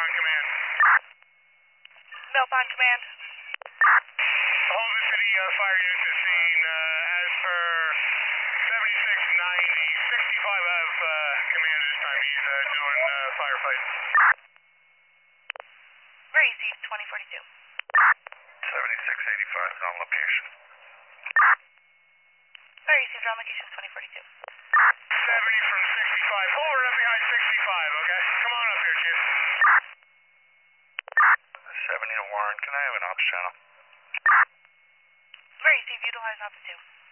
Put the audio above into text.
on command. Mills on command. Holden City fire unit to scene as per 7690. 65 have command at this time. He's doing firefighting. Where is he? 2042. 7685 is on location. Where is he? On location 2042. 70 from 65. Pull right up behind 65, okay? Come on up here, Chief. 70 to Warren, can I have an ops channel? Where is he? Utilize ops 2.